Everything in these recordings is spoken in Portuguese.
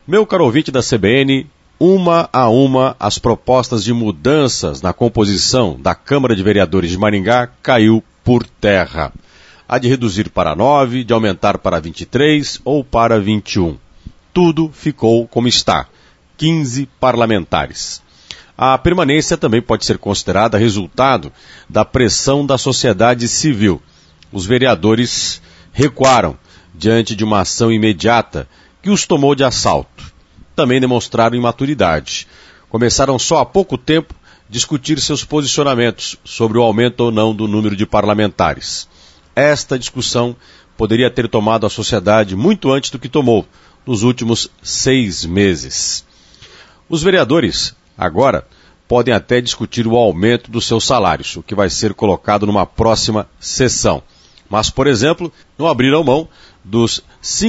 Meu caro ouvinte da CBN, uma a uma as propostas de mudanças na composição da Câmara de Vereadores de Maringá caiu por terra. A de reduzir para 9, de aumentar para 23 ou para 21. Tudo ficou como está, 15 parlamentares. A permanência também pode ser considerada resultado da pressão da sociedade civil. Os vereadores recuaram diante de uma ação imediata que os tomou de assalto. Também demonstraram imaturidade. Começaram só há pouco tempo a discutir seus posicionamentos sobre o aumento ou não do número de parlamentares. Esta discussão poderia ter tomado a sociedade muito antes do que tomou, nos últimos 6 meses. Os vereadores, agora, podem até discutir o aumento dos seus salários, o que vai ser colocado numa próxima sessão. Mas, por exemplo, não abriram mão dos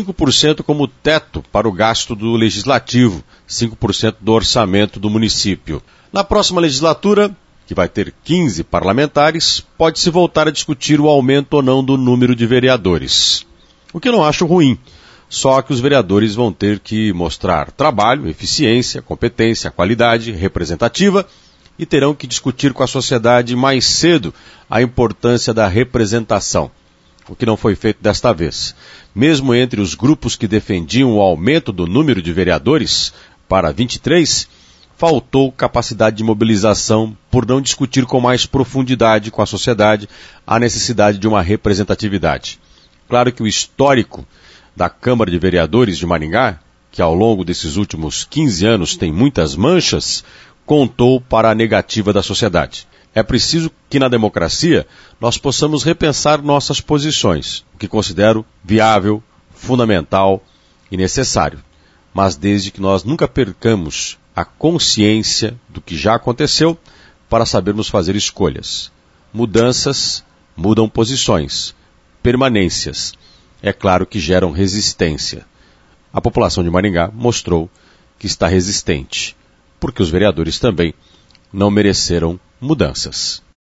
5% como teto para o gasto do legislativo, 5% do orçamento do município. Na próxima legislatura, que vai ter 15 parlamentares, pode-se voltar a discutir o aumento ou não do número de vereadores. O que eu não acho ruim, só que os vereadores vão ter que mostrar trabalho, eficiência, competência, qualidade representativa e terão que discutir com a sociedade mais cedo a importância da representação. O que não foi feito desta vez. Mesmo entre os grupos que defendiam o aumento do número de vereadores para 23, faltou capacidade de mobilização por não discutir com mais profundidade com a sociedade a necessidade de uma representatividade. Claro que o histórico da Câmara de Vereadores de Maringá, que ao longo desses últimos 15 anos tem muitas manchas, contou para a negativa da sociedade. É preciso que na democracia nós possamos repensar nossas posições, o que considero viável, fundamental e necessário. Mas desde que nós nunca percamos a consciência do que já aconteceu para sabermos fazer escolhas. Mudanças mudam posições. Permanências, é claro que geram resistência. A população de Maringá mostrou que está resistente, porque os vereadores também não mereceram mudanças.